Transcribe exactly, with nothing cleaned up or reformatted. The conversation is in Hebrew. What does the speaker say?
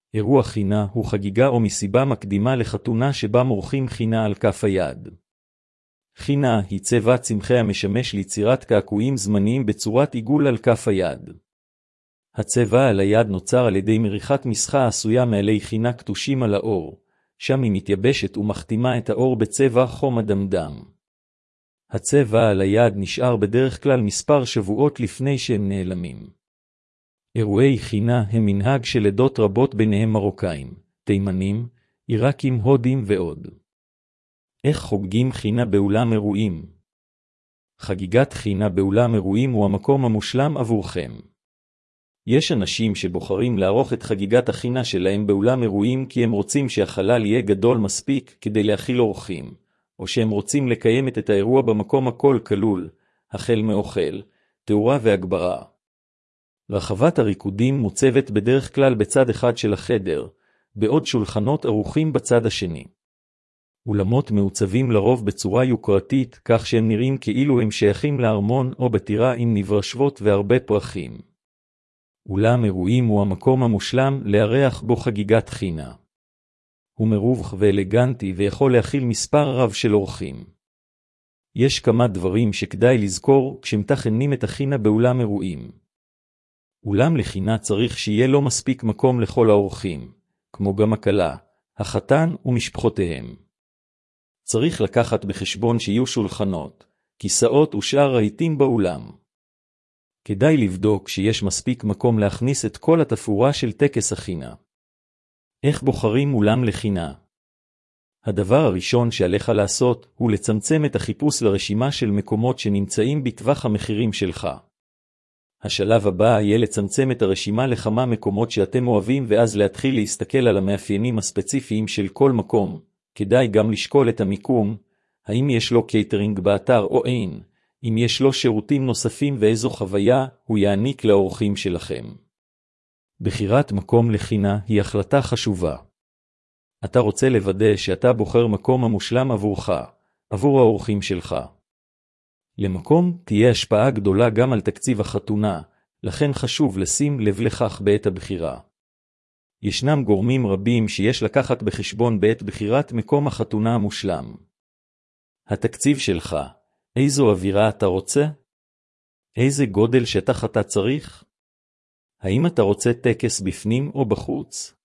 אירוע חינה הוא חגיגה או מסיבה מקדימה לחתונה שבה מורחים חינה על כף היד. חינה היא צבע צמחי המשמש ליצירת קעקועים זמניים בצורת עיגול על כף היד. הצבע על היד נוצר על ידי מריחת מסחה עשויה מעלי חינה קטושים על האור, שם היא מתייבשת ומחתימה את האור בצבע חום אדמדם. הצבע על היד נשאר בדרך כלל מספר שבועות לפני שהם נעלמים. אירועי חינה הם מנהג של עדות רבות ביניהם מרוקאים, תימנים, עיראקים, הודים ועוד. איך חוגגים חינה באולם אירועים? חגיגת חינה באולם אירועים הוא המקום המושלם עבורכם. יש אנשים שבוחרים לערוך את חגיגת החינה שלהם באולם אירועים כי הם רוצים שהחלל יהיה גדול מספיק כדי להכיל אורחים, או שהם רוצים לקיים את האירוע במקום הכל כלול, החל מאוכל, תאורה והגברה. רחבת הריקודים מוצבת בדרך כלל בצד אחד של החדר, בעוד שולחנות ערוכים בצד השני. אולמות מעוצבים לרוב בצורה יוקרתית, כך שהם נראים כאילו הם שייכים לארמון או בטירה עם נברשבות והרבה פרחים. אולם אירועים הוא המקום המושלם לארח בו חגיגת חינה. הוא מרובח ואלגנטי ויכול להכיל מספר רב של אורחים. יש כמה דברים שכדאי לזכור כשמתכננים את החינה באולם אירועים. אולם לחינה צריך שיהיה לו מספיק מקום לכל האורחים, כמו גם הכלה, החתן ומשפחותיהם. צריך לקחת בחשבון שיהיו שולחנות, כיסאות ושאר רהיטים באולם. כדאי לבדוק שיש מספיק מקום להכניס את כל התפאורה של טקס החינה. איך בוחרים אולם לחינה? הדבר הראשון שעליך לעשות הוא לצמצם את החיפוש לרשימה של מקומות שנמצאים בטווח המחירים שלך. השלב הבא יהיה לצמצם את הרשימה לכמה מקומות שאתם אוהבים ואז להתחיל להסתכל על המאפיינים הספציפיים של כל מקום. כדאי גם לשקול את המיקום, האם יש לו קייטרינג באתר או אין, אם יש לו שירותים נוספים ואיזו חוויה הוא יעניק לאורחים שלכם. בחירת מקום לחינה היא החלטה חשובה. אתה רוצה לוודא שאתה בוחר מקום המושלם עבורך, עבור האורחים שלך. למקום תהיה השפעה גדולה גם על תקציב החתונה, לכן חשוב לשים לב לכך בעת הבחירה. ישנם גורמים רבים שיש לקחת בחשבון בעת בחירת מקום החתונה המושלם. התקציב שלך, איזו אווירה אתה רוצה? איזה גודל שטח אתה צריך? האם אתה רוצה טקס בפנים או בחוץ?